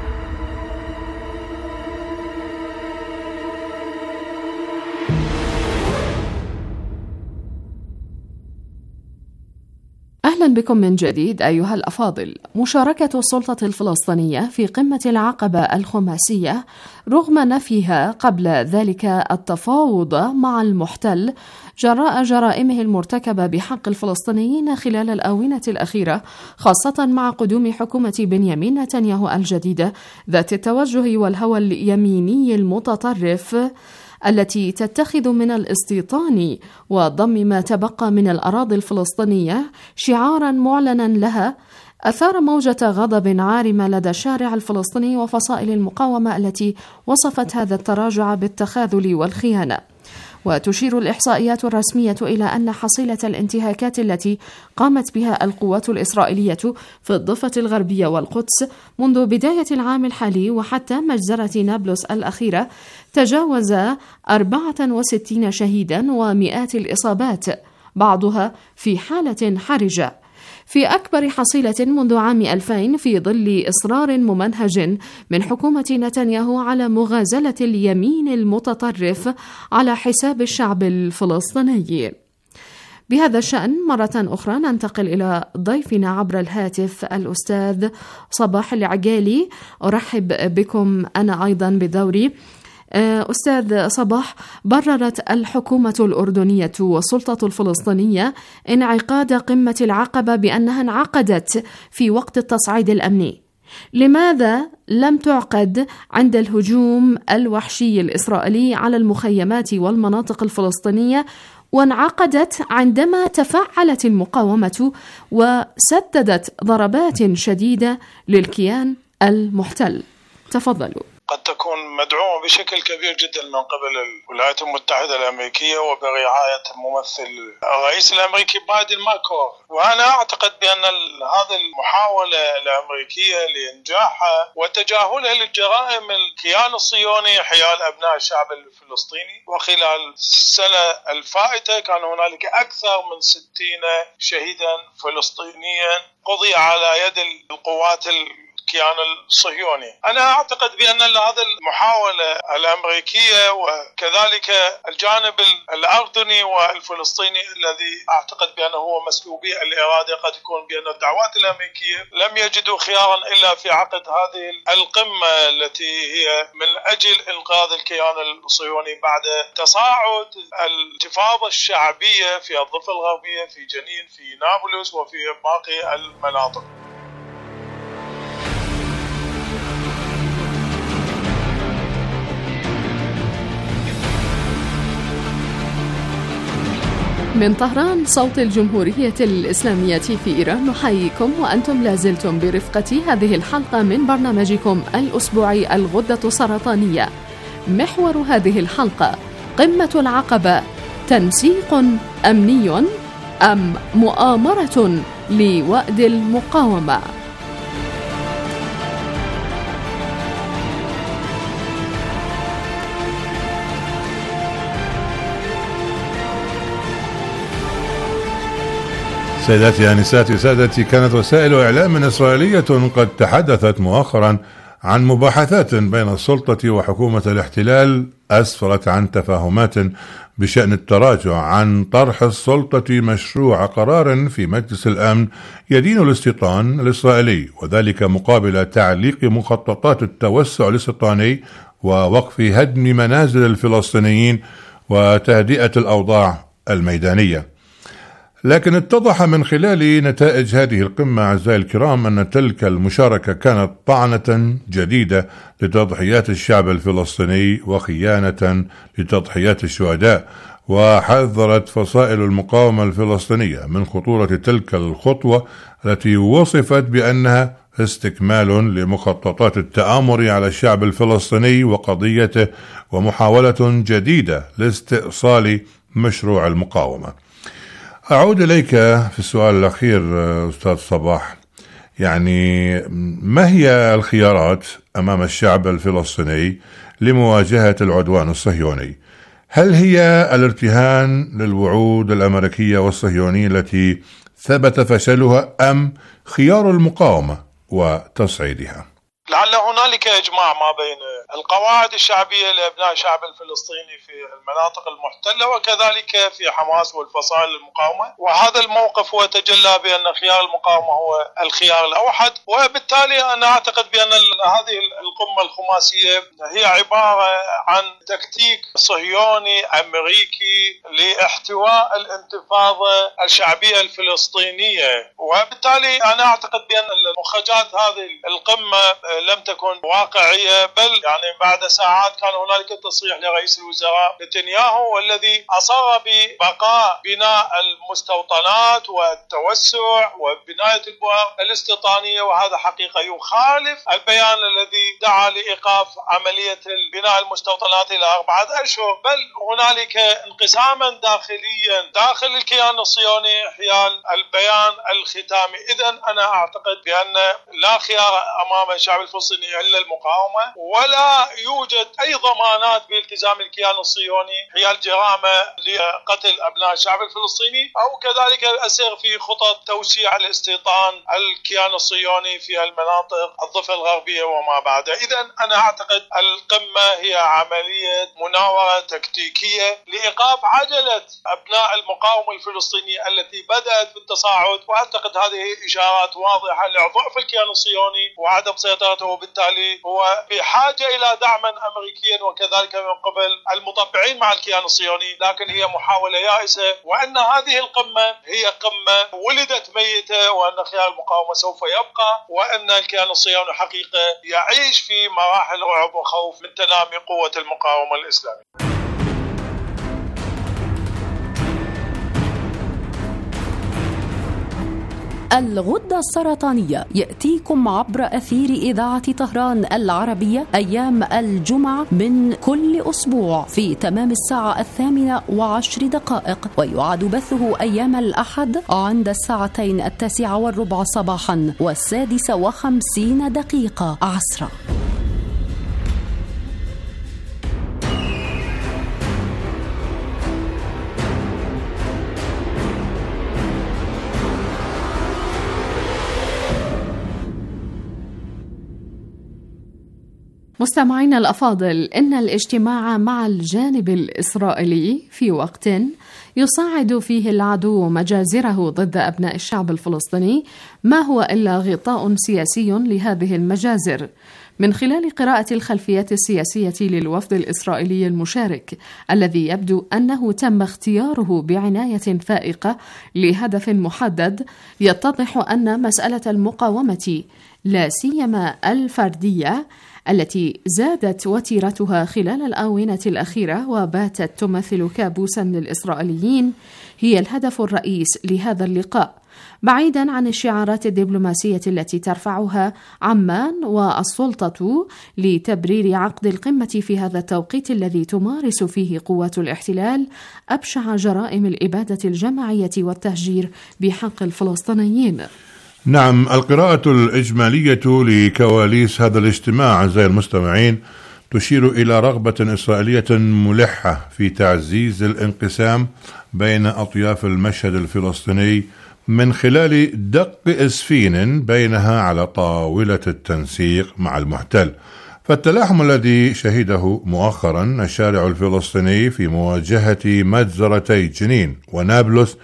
أهلا بكم من جديد أيها الأفاضل. مشاركة السلطة الفلسطينية في قمة العقبة الخماسية رغم نفيها قبل ذلك التفاوض مع المحتل جراء جرائمه المرتكبة بحق الفلسطينيين خلال الآونة الأخيرة، خاصة مع قدوم حكومة بنيامين نتنياهو الجديدة ذات التوجه والهوى اليميني المتطرف، التي تتخذ من الاستيطان وضم ما تبقى من الأراضي الفلسطينية شعارا معلنا لها، أثار موجة غضب عارمة لدى الشارع الفلسطيني وفصائل المقاومة التي وصفت هذا التراجع بالتخاذل والخيانة. وتشير الإحصائيات الرسمية إلى أن حصيلة الانتهاكات التي قامت بها القوات الإسرائيلية في الضفة الغربية والقدس منذ بداية العام الحالي وحتى مجزرة نابلس الأخيرة تجاوز أربعة وستين شهيدا ومئات الإصابات، بعضها في حالة حرجة، في أكبر حصيلة منذ عام ألفين في ظل إصرار ممنهج من حكومة نتنياهو على مغازلة اليمين المتطرف على حساب الشعب الفلسطيني. بهذا الشأن مرة أخرى ننتقل إلى ضيفنا عبر الهاتف الأستاذ صباح العقالي. أرحب بكم أنا أيضا بدوري. أستاذ صباح، بررت الحكومة الأردنية والسلطة الفلسطينية انعقاد قمة العقبة بأنها انعقدت في وقت التصعيد الأمني. لماذا لم تعقد عند الهجوم الوحشي الإسرائيلي على المخيمات والمناطق الفلسطينية، وانعقدت عندما تفعلت المقاومة وسددت ضربات شديدة للكيان المحتل؟ تفضلوا. قد تكون مدعومة بشكل كبير جدا من قبل الولايات المتحدة الأمريكية وبرعاية الممثل الرئيس الأمريكي بايدن ماكرون، وأنا أعتقد بأن هذه المحاولة الأمريكية لإنجاحها وتجاهلها للجرائم الكيان الصهيوني حيال أبناء الشعب الفلسطيني. وخلال السنة الفائتة كان هنالك أكثر من ستين شهيدا فلسطينيا قضي على يد القوات الكيان الصهيوني. أنا أعتقد بأن هذه المحاولة الأمريكية وكذلك الجانب الأردني والفلسطيني الذي أعتقد بأنه هو مسلوبي الإرادة، قد يكون بأن الدعوات الأمريكية لم يجدوا خيارا إلا في عقد هذه القمة التي هي من أجل إنقاذ الكيان الصهيوني بعد تصاعد الانتفاضة الشعبية في الضفة الغربية في جنين في نابلس وفي باقي المناطق. من طهران صوت الجمهورية الإسلامية في إيران نحييكم، وأنتم لازلتم برفقة هذه الحلقة من برنامجكم الأسبوعي الغدة السرطانية. محور هذه الحلقة: قمة العقبة تنسيق أمني أم مؤامرة لوأد المقاومة؟ سيداتي آنساتي سادتي، كانت وسائل إعلام إسرائيلية قد تحدثت مؤخرا عن مباحثات بين السلطة وحكومة الاحتلال أسفرت عن تفاهمات بشأن التراجع عن طرح السلطة مشروع قرار في مجلس الأمن يدين الاستيطان الإسرائيلي، وذلك مقابل تعليق مخططات التوسع الاستيطاني ووقف هدم منازل الفلسطينيين وتهدئة الأوضاع الميدانية. لكن اتضح من خلال نتائج هذه القمة أعزائي الكرام أن تلك المشاركة كانت طعنة جديدة لتضحيات الشعب الفلسطيني وخيانة لتضحيات الشهداء، وحذرت فصائل المقاومة الفلسطينية من خطورة تلك الخطوة التي وصفت بأنها استكمال لمخططات التآمر على الشعب الفلسطيني وقضيته ومحاولة جديدة لاستئصال مشروع المقاومة. أعود إليك في السؤال الأخير أستاذ صباح، يعني ما هي الخيارات أمام الشعب الفلسطيني لمواجهة العدوان الصهيوني؟ هل هي الارتهان للوعود الأمريكية والصهيونية التي ثبت فشلها، أم خيار المقاومة وتصعيدها؟ لعل هنالك إجماع ما بين القواعد الشعبية لأبناء الشعب الفلسطيني في المناطق المحتلة وكذلك في حماس والفصائل المقاومة، وهذا الموقف هو تجلى بأن خيار المقاومة هو الخيار الأوحد. وبالتالي أنا أعتقد بأن هذه القمة الخماسية هي عبارة عن تكتيك صهيوني أمريكي لاحتواء الانتفاضة الشعبية الفلسطينية، وبالتالي أنا أعتقد بأن مخرجات هذه القمة لم تكن واقعية، بل يعني يعني بعد ساعات كان هنالك تصريح لرئيس الوزراء نتنياهو والذي أصر ببقاء بناء المستوطنات والتوسع وبناية البؤر الاستيطانية، وهذا حقيقة يخالف البيان الذي دعا لإيقاف عملية بناء المستوطنات إلى أربعة أشهر. بل هنالك انقساما داخليا داخل الكيان الصهيوني حيال البيان الختامي. إذن أنا أعتقد بأن لا خيار أمام الشعب الفلسطيني إلا المقاومة، ولا يوجد أي ضمانات بالتزام الكيان الصهيوني حيال جرائم لقتل أبناء الشعب الفلسطيني أو كذلك الأسر في خطط توسيع الاستيطان الكيان الصهيوني في المناطق الضفة الغربية وما بعد. إذن أنا أعتقد القمة هي عملية مناورة تكتيكية لإيقاف عجلة أبناء المقاومة الفلسطينية التي بدأت في التصاعد، وأعتقد هذه إشارات واضحة لضعف الكيان الصهيوني وعدم سيطرته، وبالتالي هو بحاجة إلى دعم أمريكي وكذلك من قبل المطبعين مع الكيان الصهيوني، لكن هي محاولة يائسة، وأن هذه القمة هي قمة ولدت ميتة، وأن خيار المقاومة سوف يبقى، وأن الكيان الصهيوني حقيقة يعيش في مراحل رعب وخوف من تنامي قوة المقاومة الإسلامية. الغدة السرطانية يأتيكم عبر أثير إذاعة طهران العربية أيام الجمعة من كل أسبوع في تمام الساعة الثامنة وعشر دقائق، ويعاد بثه أيام الأحد عند الساعتين التاسعة والربع صباحا والسادسة وخمسين دقيقة عصرا. مستمعينا الأفاضل، إن الاجتماع مع الجانب الإسرائيلي في وقت يصعد فيه العدو مجازره ضد أبناء الشعب الفلسطيني ما هو إلا غطاء سياسي لهذه المجازر، من خلال قراءة الخلفيات السياسية للوفد الإسرائيلي المشارك الذي يبدو أنه تم اختياره بعناية فائقة لهدف محدد. يتضح أن مسألة المقاومة لا سيما الفردية التي زادت وتيرتها خلال الآونة الأخيرة وباتت تمثل كابوسا للإسرائيليين هي الهدف الرئيس لهذا اللقاء، بعيدا عن الشعارات الدبلوماسية التي ترفعها عمان والسلطة لتبرير عقد القمة في هذا التوقيت الذي تمارس فيه قوات الاحتلال أبشع جرائم الإبادة الجماعية والتهجير بحق الفلسطينيين. نعم، القراءة الإجمالية لكواليس هذا الاجتماع أعزائي المستمعين تشير إلى رغبة إسرائيلية ملحة في تعزيز الانقسام بين أطياف المشهد الفلسطيني من خلال دق إسفين بينها على طاولة التنسيق مع المحتل. فالتلاحم الذي شهده مؤخرا الشارع الفلسطيني في مواجهة مجزرتي جنين ونابلس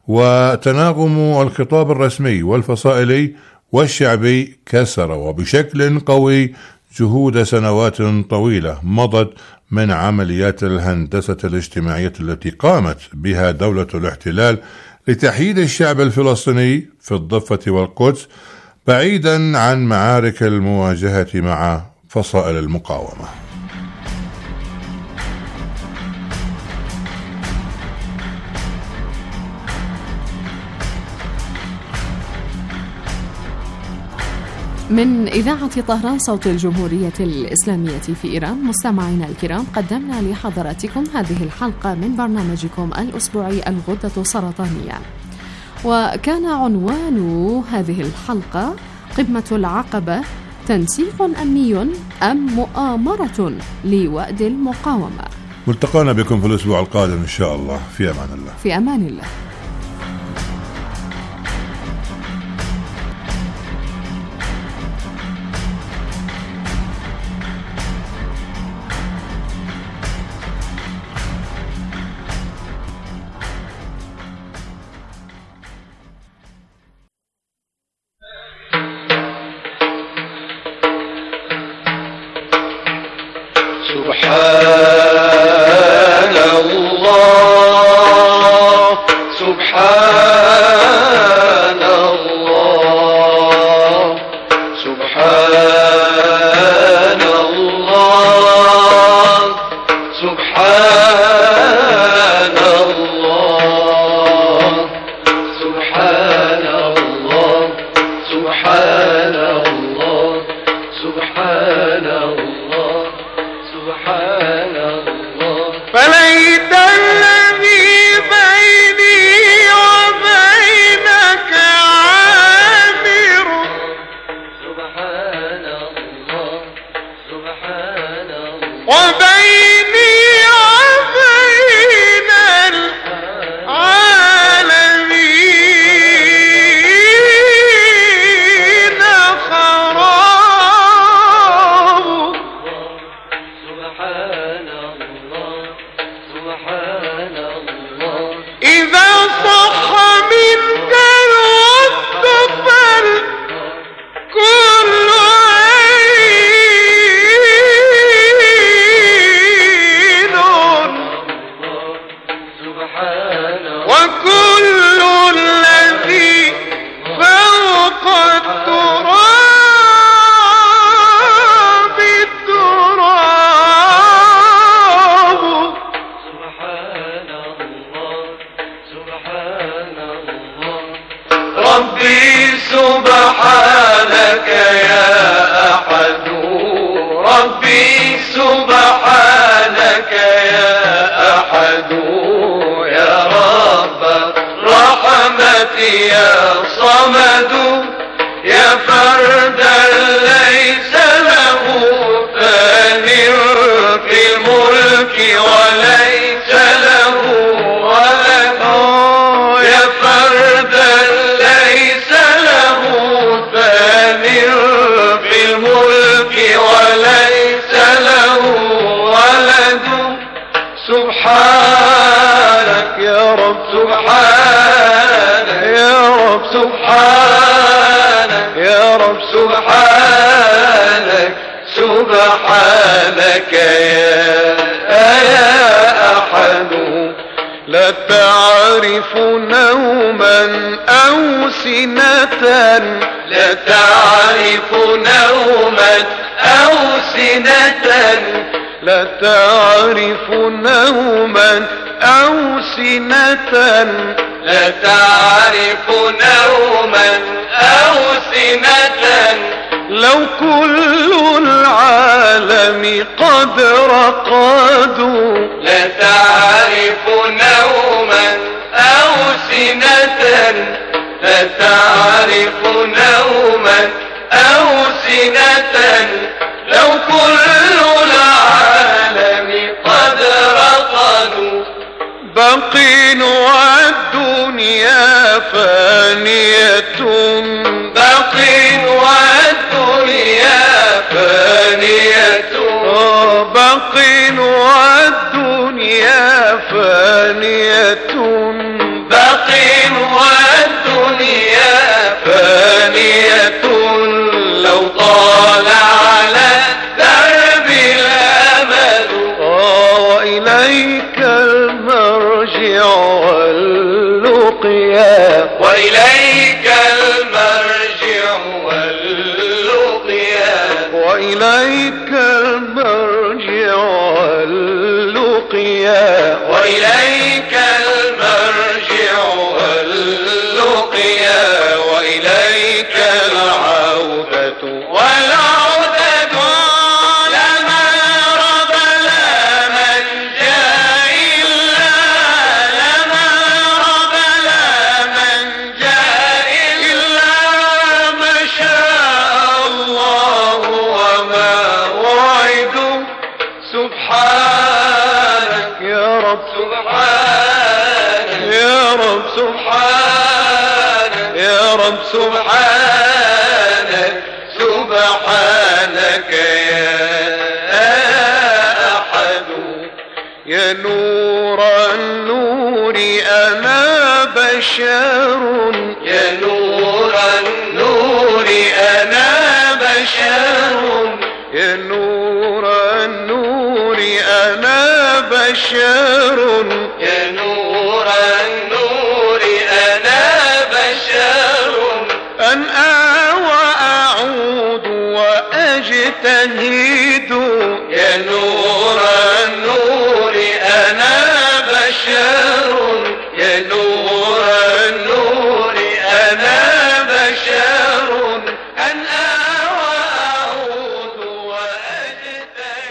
وتناغم الخطاب الرسمي والفصائلي والشعبي كسر وبشكل قوي جهود سنوات طويلة مضت من عمليات الهندسة الاجتماعية التي قامت بها دولة الاحتلال لتحييد الشعب الفلسطيني في الضفة والقدس بعيدا عن معارك المواجهة مع فصائل المقاومة. من إذاعة طهران صوت الجمهورية الإسلامية في إيران، مستمعينا الكرام، قدمنا لحضراتكم هذه الحلقة من برنامجكم الأسبوعي الغدة السرطانية، وكان عنوان هذه الحلقة قمة العقبة، تنسيق أمني أم مؤامرة لوأد المقاومة. ملتقانا بكم في الأسبوع القادم إن شاء الله. في أمان الله. في أمان الله. سبحان الله سبحان الله سبحان الله وبيني وبين العالمين خراب. سبحان الله سبحان الله إذا صح منك الوصف فالكل عين وكل الذي فوق التراب التراب. سبحان الله سبحان الله ربي سبحانك يا أحد ربي سبحانك يا أحد يا رب رحمة يا صمد يا فردا ليس له ثاني في الملك وليس له ولد يا فردا ليس له ثاني في الملك وليس له ولد. سبحانك يا رب سبحانك يا رب سبحانك يا رب سبحانك سبحانك يا يا أحد. لا تعرف نوما أو سنة لا تعرف نوما أو سنة لا تعرف نوما أو سنة لا تعرف نوما أو سنة لو كل العالم قد رقدوا لا تعرف نوما أو سنة لا تعرف نوما أو سنة لو كل العالم قد رقدوا. باقين والدنيا فانية باقين والدنيا فانية باقين والدنيا فانية باقين والدنيا فانية لو طال على درب الأمل وإليك المرجع واللقيا وإليك المرجع واللقيا وإليك المرجع واللقيا وإليك المرجع واللقيا وإليك العودة والعودة لما رب لا من جاء إلا لما رب لا من جاء إلا ما شاء الله وما وعد. سبحانك يا رب سبحانك يا رب سبحانك يا رب سبحانك سبحانك يا أحد. يا نور النور أنا بشر يا نور النور أنا بشر يا نور النور أنا بشر يا نور النور أنا بشر أنأى وأعود وأجتهد